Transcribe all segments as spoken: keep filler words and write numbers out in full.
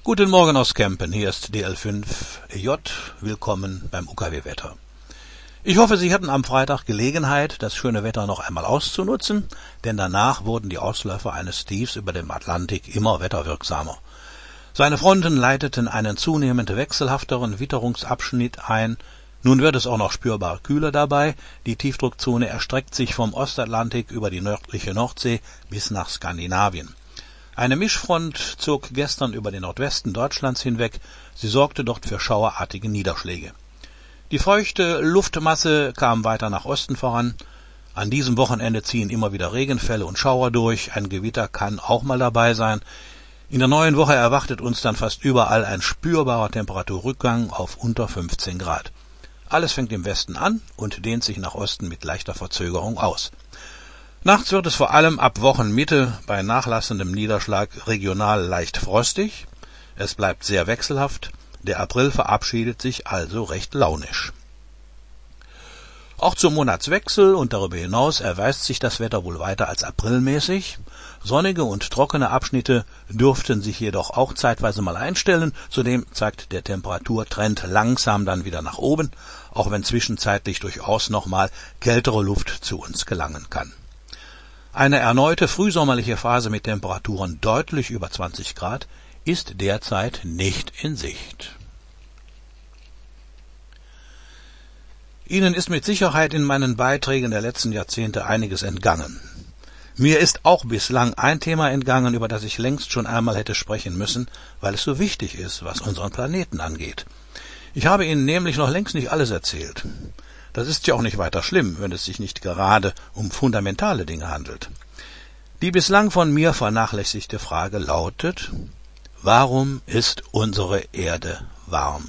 Guten Morgen aus Kempen, hier ist D L fünf E J, willkommen beim U K W-Wetter. Ich hoffe, Sie hatten am Freitag Gelegenheit, das schöne Wetter noch einmal auszunutzen, denn danach wurden die Ausläufer eines Tiefs über dem Atlantik immer wetterwirksamer. Seine Fronten leiteten einen zunehmend wechselhafteren Witterungsabschnitt ein. Nun wird es auch noch spürbar kühler dabei. Die Tiefdruckzone erstreckt sich vom Ostatlantik über die nördliche Nordsee bis nach Skandinavien. Eine Mischfront zog gestern über den Nordwesten Deutschlands hinweg. Sie sorgte dort für schauerartige Niederschläge. Die feuchte Luftmasse kam weiter nach Osten voran. An diesem Wochenende ziehen immer wieder Regenfälle und Schauer durch. Ein Gewitter kann auch mal dabei sein. In der neuen Woche erwartet uns dann fast überall ein spürbarer Temperaturrückgang auf unter fünfzehn Grad. Alles fängt im Westen an und dehnt sich nach Osten mit leichter Verzögerung aus. Nachts wird es vor allem ab Wochenmitte bei nachlassendem Niederschlag regional leicht frostig. Es bleibt sehr wechselhaft. Der April verabschiedet sich also recht launisch. Auch zum Monatswechsel und darüber hinaus erweist sich das Wetter wohl weiter als aprilmäßig. Sonnige und trockene Abschnitte dürften sich jedoch auch zeitweise mal einstellen. Zudem zeigt der Temperaturtrend langsam dann wieder nach oben, auch wenn zwischenzeitlich durchaus nochmal kältere Luft zu uns gelangen kann. Eine erneute frühsommerliche Phase mit Temperaturen deutlich über zwanzig Grad ist derzeit nicht in Sicht. Ihnen ist mit Sicherheit in meinen Beiträgen der letzten Jahrzehnte einiges entgangen. Mir ist auch bislang ein Thema entgangen, über das ich längst schon einmal hätte sprechen müssen, weil es so wichtig ist, was unseren Planeten angeht. Ich habe Ihnen nämlich noch längst nicht alles erzählt. Das ist ja auch nicht weiter schlimm, wenn es sich nicht gerade um fundamentale Dinge handelt. Die bislang von mir vernachlässigte Frage lautet: Warum ist unsere Erde warm?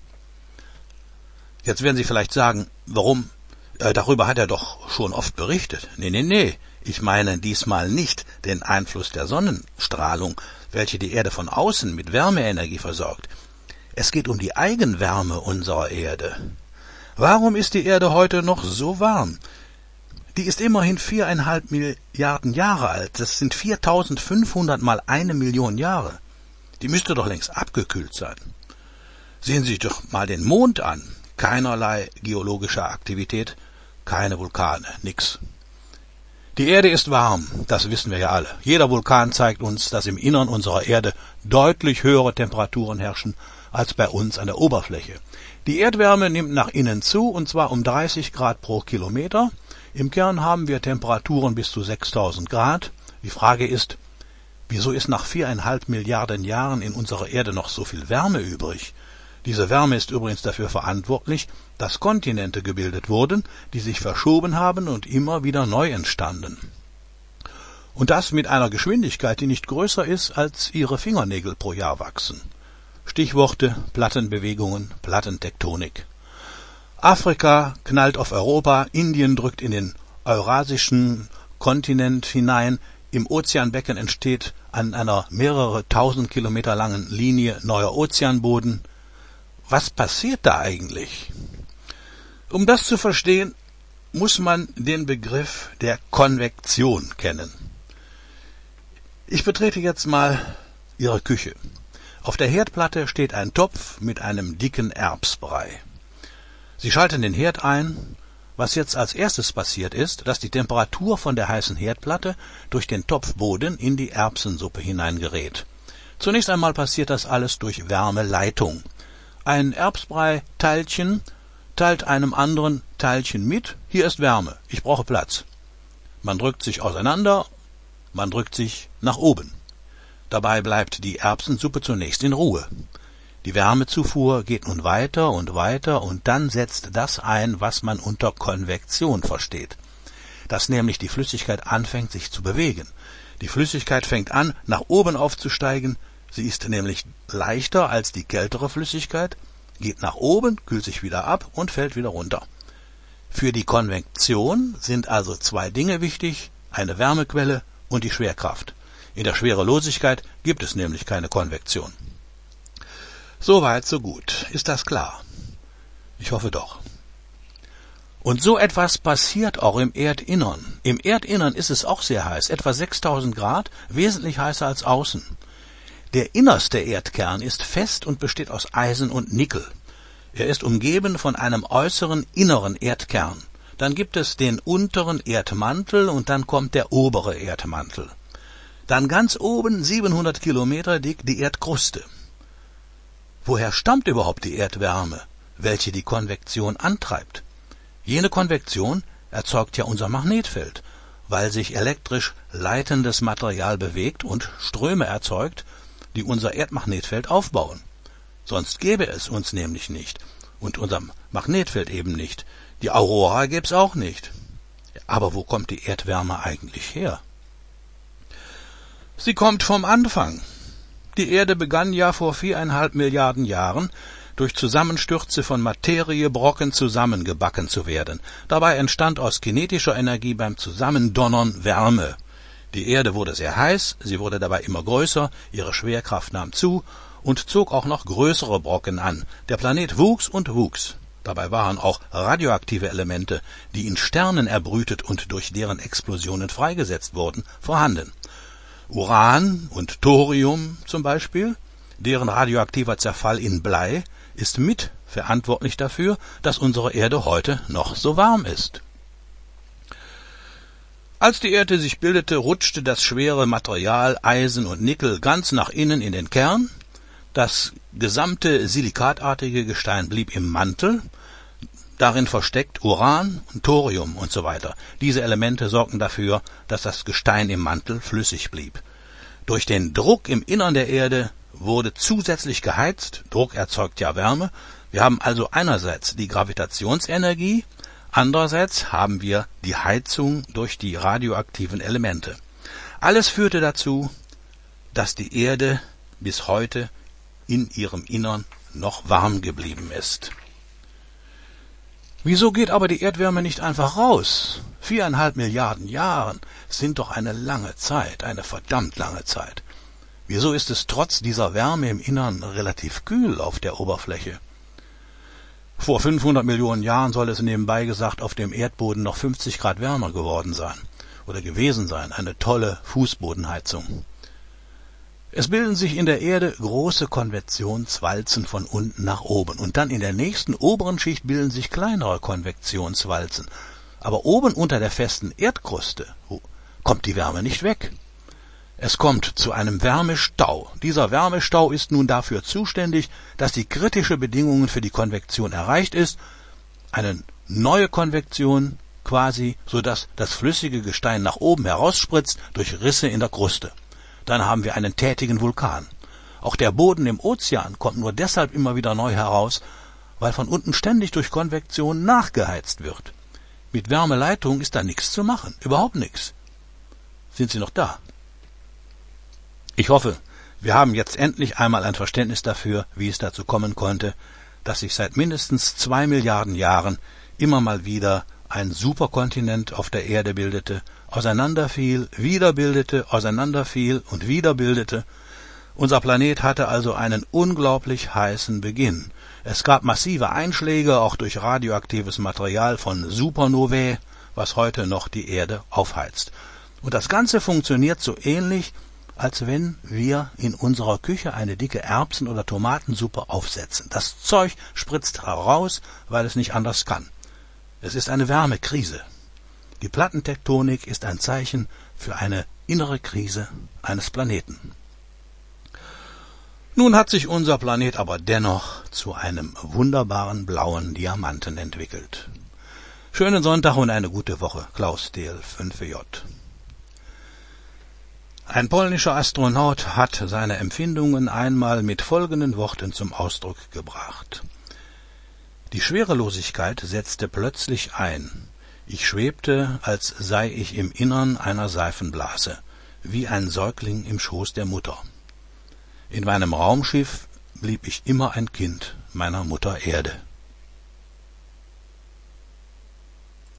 Jetzt werden Sie vielleicht sagen, warum? Äh, darüber hat er doch schon oft berichtet. Nee, nee, nee. Ich meine diesmal nicht den Einfluss der Sonnenstrahlung, welche die Erde von außen mit Wärmeenergie versorgt. Es geht um die Eigenwärme unserer Erde. Warum ist die Erde heute noch so warm? Die ist immerhin viereinhalb Milliarden Jahre alt. Das sind viertausendfünfhundert mal eine Million Jahre. Die müsste doch längst abgekühlt sein. Sehen Sie sich doch mal den Mond an. Keinerlei geologischer Aktivität, keine Vulkane, nix. Die Erde ist warm, das wissen wir ja alle. Jeder Vulkan zeigt uns, dass im Innern unserer Erde deutlich höhere Temperaturen herrschen als bei uns an der Oberfläche. Die Erdwärme nimmt nach innen zu, und zwar um dreißig Grad pro Kilometer. Im Kern haben wir Temperaturen bis zu sechstausend Grad. Die Frage ist, wieso ist nach viereinhalb Milliarden Jahren in unserer Erde noch so viel Wärme übrig? Diese Wärme ist übrigens dafür verantwortlich, dass Kontinente gebildet wurden, die sich verschoben haben und immer wieder neu entstanden. Und das mit einer Geschwindigkeit, die nicht größer ist, als Ihre Fingernägel pro Jahr wachsen. Stichworte: Plattenbewegungen, Plattentektonik. Afrika knallt auf Europa, Indien drückt in den eurasischen Kontinent hinein, im Ozeanbecken entsteht an einer mehrere tausend Kilometer langen Linie neuer Ozeanboden. Was passiert da eigentlich? Um das zu verstehen, muss man den Begriff der Konvektion kennen. Ich betrete jetzt mal Ihre Küche. Auf der Herdplatte steht ein Topf mit einem dicken Erbsbrei. Sie schalten den Herd ein. Was jetzt als erstes passiert ist, dass die Temperatur von der heißen Herdplatte durch den Topfboden in die Erbsensuppe hineingerät. Zunächst einmal passiert das alles durch Wärmeleitung. Ein Erbsbrei-Teilchen teilt einem anderen Teilchen mit: Hier ist Wärme, ich brauche Platz. Man drückt sich auseinander, man drückt sich nach oben. Dabei bleibt die Erbsensuppe zunächst in Ruhe. Die Wärmezufuhr geht nun weiter und weiter, und dann setzt das ein, was man unter Konvektion versteht. Dass nämlich die Flüssigkeit anfängt, sich zu bewegen. Die Flüssigkeit fängt an, nach oben aufzusteigen. Sie ist nämlich leichter als die kältere Flüssigkeit, geht nach oben, kühlt sich wieder ab und fällt wieder runter. Für die Konvektion sind also zwei Dinge wichtig: eine Wärmequelle und die Schwerkraft. In der Schwerelosigkeit gibt es nämlich keine Konvektion. Soweit, so gut. Ist das klar? Ich hoffe doch. Und so etwas passiert auch im Erdinnern. Im Erdinnern ist es auch sehr heiß, etwa sechstausend Grad, wesentlich heißer als außen. Der innerste Erdkern ist fest und besteht aus Eisen und Nickel. Er ist umgeben von einem äußeren inneren Erdkern. Dann gibt es den unteren Erdmantel und dann kommt der obere Erdmantel. Dann ganz oben, siebenhundert Kilometer dick, die Erdkruste. Woher stammt überhaupt die Erdwärme, welche die Konvektion antreibt? Jene Konvektion erzeugt ja unser Magnetfeld, weil sich elektrisch leitendes Material bewegt und Ströme erzeugt, die unser Erdmagnetfeld aufbauen. Sonst gäbe es uns nämlich nicht und unser Magnetfeld eben nicht. Die Aurora gäbe es auch nicht. Aber wo kommt die Erdwärme eigentlich her? Sie kommt vom Anfang. Die Erde begann ja vor viereinhalb Milliarden Jahren durch Zusammenstürze von Materiebrocken zusammengebacken zu werden. Dabei entstand aus kinetischer Energie beim Zusammendonnern Wärme. Die Erde wurde sehr heiß, sie wurde dabei immer größer, ihre Schwerkraft nahm zu und zog auch noch größere Brocken an. Der Planet wuchs und wuchs. Dabei waren auch radioaktive Elemente, die in Sternen erbrütet und durch deren Explosionen freigesetzt wurden, vorhanden. Uran und Thorium zum Beispiel, deren radioaktiver Zerfall in Blei, ist mit verantwortlich dafür, dass unsere Erde heute noch so warm ist. Als die Erde sich bildete, rutschte das schwere Material Eisen und Nickel ganz nach innen in den Kern. Das gesamte silikatartige Gestein blieb im Mantel, darin versteckt Uran, Thorium und so weiter. Diese Elemente sorgten dafür, dass das Gestein im Mantel flüssig blieb. Durch den Druck im Innern der Erde wurde zusätzlich geheizt. Druck erzeugt ja Wärme. Wir haben also einerseits die Gravitationsenergie, andererseits haben wir die Heizung durch die radioaktiven Elemente. Alles führte dazu, dass die Erde bis heute in ihrem Innern noch warm geblieben ist. Wieso geht aber die Erdwärme nicht einfach raus? Viereinhalb Milliarden Jahren sind doch eine lange Zeit, eine verdammt lange Zeit. Wieso ist es trotz dieser Wärme im Innern relativ kühl auf der Oberfläche? Vor fünfhundert Millionen Jahren soll es nebenbei gesagt auf dem Erdboden noch fünfzig Grad wärmer geworden sein oder gewesen sein, eine tolle Fußbodenheizung. Es bilden sich in der Erde große Konvektionswalzen von unten nach oben und dann in der nächsten oberen Schicht bilden sich kleinere Konvektionswalzen. Aber oben unter der festen Erdkruste kommt die Wärme nicht weg. Es kommt zu einem Wärmestau. Dieser Wärmestau ist nun dafür zuständig, dass die kritische Bedingungen für die Konvektion erreicht ist, eine neue Konvektion quasi, sodass das flüssige Gestein nach oben herausspritzt durch Risse in der Kruste. Dann haben wir einen tätigen Vulkan. Auch der Boden im Ozean kommt nur deshalb immer wieder neu heraus, weil von unten ständig durch Konvektion nachgeheizt wird. Mit Wärmeleitung ist da nichts zu machen, überhaupt nichts. Sind Sie noch da? Ich hoffe, wir haben jetzt endlich einmal ein Verständnis dafür, wie es dazu kommen konnte, dass sich seit mindestens zwei Milliarden Jahren immer mal wieder ein Superkontinent auf der Erde bildete, auseinanderfiel, wieder bildete, auseinanderfiel und wieder bildete. Unser Planet hatte also einen unglaublich heißen Beginn. Es gab massive Einschläge, auch durch radioaktives Material von Supernovae, was heute noch die Erde aufheizt. Und das Ganze funktioniert so ähnlich, als wenn wir in unserer Küche eine dicke Erbsen- oder Tomatensuppe aufsetzen. Das Zeug spritzt heraus, weil es nicht anders kann. Es ist eine Wärmekrise. Die Plattentektonik ist ein Zeichen für eine innere Krise eines Planeten. Nun hat sich unser Planet aber dennoch zu einem wunderbaren blauen Diamanten entwickelt. Schönen Sonntag und eine gute Woche. Klaus D L fünf J. Ein polnischer Astronaut hat seine Empfindungen einmal mit folgenden Worten zum Ausdruck gebracht. Die Schwerelosigkeit setzte plötzlich ein. Ich schwebte, als sei ich im Innern einer Seifenblase, wie ein Säugling im Schoß der Mutter. In meinem Raumschiff blieb ich immer ein Kind meiner Mutter Erde.